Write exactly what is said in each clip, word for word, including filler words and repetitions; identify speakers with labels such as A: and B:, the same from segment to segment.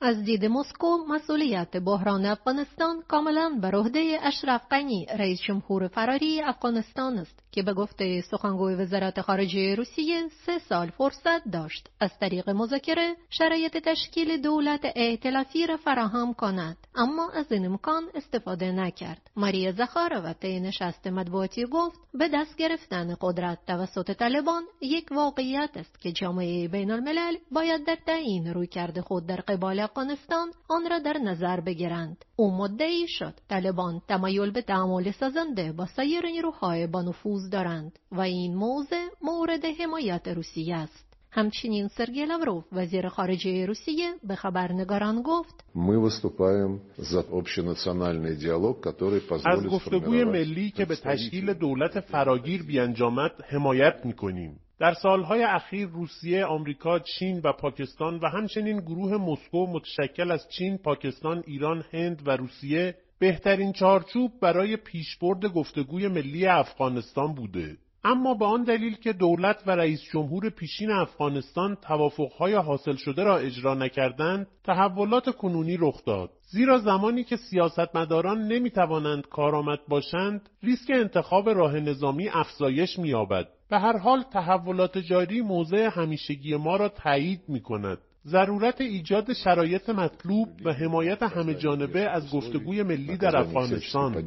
A: از دید مسکو مسئولیت بحران افغانستان کاملا بر عهده اشرف غنی رئیس جمهور فراری افغانستان است که به گفته سخنگوی وزارت خارجه روسیه سه سال فرصت داشت از طریق مذاکره شرایط تشکیل دولت ائتلافی را فراهم کند، اما از این امکان استفاده نکرد. ماریا زخارova طی نشست مطبوعاتی گفت به دست گرفتن قدرت توسط طالبان یک واقعیت است که جامعه بین الملل باید در تعیین رویکرد خود در قبال افغانستان آن را در نظر بگیرند. او مدعی شد طالبان تمایل به تعامل سازنده با سایر نیروهای با نفوذ دارند و این موضع مورد حمایت روسیه است. همچنین سرگئی لاوروف وزیر خارجه روسیه به خبرنگاران گفت
B: ما выступаем за общенациональный диалог, который позволит
C: از گفتگوی ملی که به تشکیل دولت فراگیر بیانجامد حمایت می‌کنیم. در سالهای اخیر روسیه، آمریکا، چین و پاکستان و همچنین گروه مسکو متشکل از چین، پاکستان، ایران، هند و روسیه بهترین چارچوب برای پیشبرد گفتگوی ملی افغانستان بوده. اما به آن دلیل که دولت و رئیس جمهور پیشین افغانستان توافقهای حاصل شده را اجرا نکردند، تحولات کنونی رخ داد. زیرا زمانی که سیاستمداران نمیتوانند کارآمد باشند، ریسک انتخاب راه نظامی افزایش می‌یابد. به هر حال تحولات جاری موضع همیشگی ما را تایید می‌کند. ضرورت ایجاد شرایط مطلوب و حمایت همه جانبه از گفتگوی ملی در افغانستان.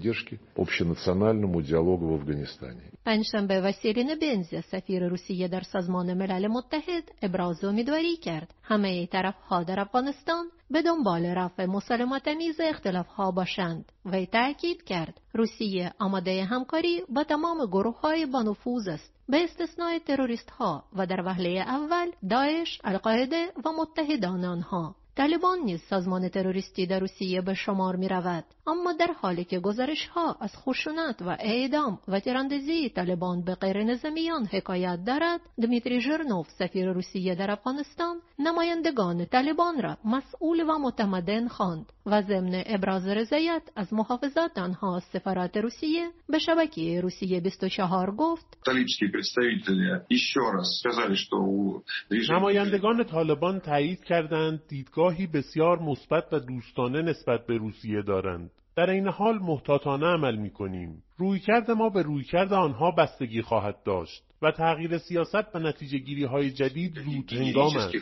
A: پنجشنبه وسیلی نبنزی سفیر روسیه در سازمان ملل متحد ابراز امیدواری کرد همه طرف‌ها در افغانستان به دنبال رفع مسالمت‌آمیز اختلاف‌ها باشند و تأکید کرد روسیه آماده همکاری با تمام گروه‌های با نفوذ است به استثنای تروریست‌ها و در وهله اول داعش، القاعده و متحدان آنها. طالبان نیز سازمان تروریستی در روسیه به شمار می رود، اما در حالی که گزارش ها از خشونت و اعدام و تیراندازی طالبان به غیر نظامیان حکایت دارد، دمیتری ژرنوف سفیر روسیه در افغانستان نمایندگان طالبان را مسئول و متمدن خواند و ضمن ابراز رضایت از محافظت آنها سفارت روسیه به شبکه روسیه بیست و چهار گفت
C: نمایندگان طالبان تایید کردند دیدگاهی بسیار مثبت و دوستانه نسبت به روسیه دارند. در این حال محتاطانه عمل می‌کنیم. رویکرد ما به رویکرد آنها بستگی خواهد داشت و تغییر سیاست و نتیجه‌گیری‌های جدید زود هنگام است.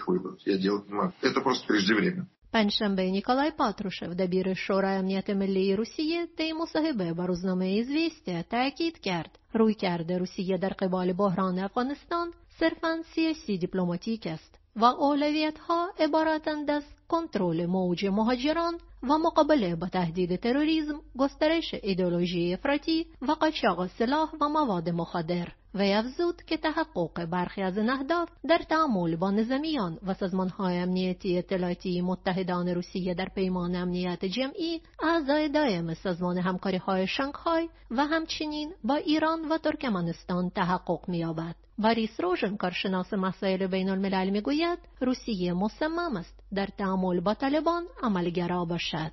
A: پنجشنبه نیکولای پاتروشف دبیر شورای امنیت ملی روسیه طی مصاحبه با روزنامه ایزویستیا تاکید کرد رویکرد روسیه در قبال بحران افغانستان صرفاً سیاسی دیپلماتیک است و اولویت‌ها عبارتند از کنترل موج مهاجران و مقابله با تهدید تروریسم، گسترش ایدئولوژی افراطی و قاچاق سلاح و مواد مخدر. و افزود که تحقق برخی از این اهداف در تعامل با نظامیان و سازمان‌های امنیتی اطلاعاتی متحدان روسیه در پیمان امنیت جمعی، اعضای دائم سازمان همکاری‌های شانگهای و همچنین با ایران و ترکمنستان تحقق می‌یابد. باریس روژن، کارشناس مسائل بین الملل، میگوید روسیه مصمم است در تعامل با طالبان عملگرا باشد.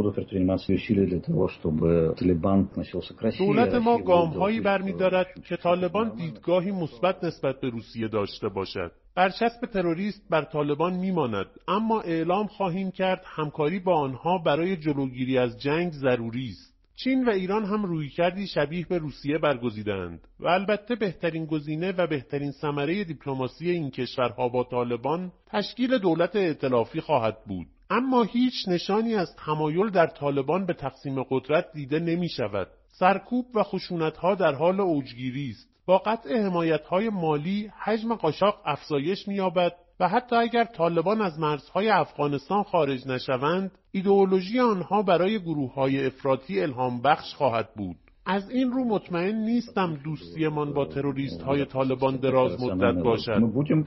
C: دولت ما گام‌هایی برمی‌دارد که طالبان دیدگاهی مثبت نسبت به روسیه داشته باشد. برچسب تروریست بر طالبان میماند، اما اعلام خواهیم کرد همکاری با آنها برای جلوگیری از جنگ ضروری است. چین و ایران هم رویکردی شبیه به روسیه برگزیدند و البته بهترین گزینه و بهترین ثمره دیپلماسی این کشورها با طالبان تشکیل دولت ائتلافی خواهد بود. اما هیچ نشانی از تمایل در طالبان به تقسیم قدرت دیده نمی شود. سرکوب و خشونت‌ها در حال اوجگیری است. با قطع حمایت‌های مالی حجم قاچاق افزایش می‌یابد و حتی اگر طالبان از مرزهای افغانستان خارج نشوند، ایدئولوژی آنها برای گروه‌های افراطی الهام بخش خواهد بود. از این رو مطمئن نیستم دوستیمان با تروریست‌های طالبان دراز مدت باشد.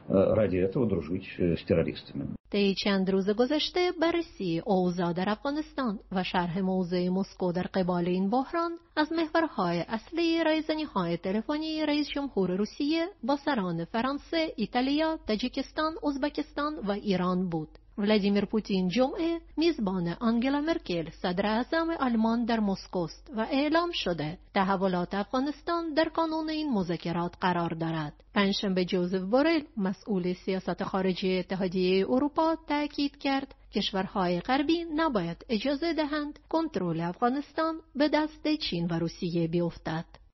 A: طی چند روز گذشته بررسی اوضاع در افغانستان و شرح موضع مسکو در قبال این بحران از محورهای اصلی رایزنی‌های تلفنی رئیس جمهور روسیه با سران فرانسه، ایتالیا، تاجیکستان، ازبکستان و ایران بود. ولادیمیر پوتین جمعه میزبان آنگلا مرکل صدر اعظم آلمان در مسکو است و اعلام شده تحولات افغانستان در کانون این مذاکرات قرار دارد. پنجشنبه جوزف بورل مسئول سیاست خارجی اتحادیه اروپا تاکید کرد کشورهای غربی نباید اجازه دهند کنترل افغانستان به دست چین و روسیه بیفتد.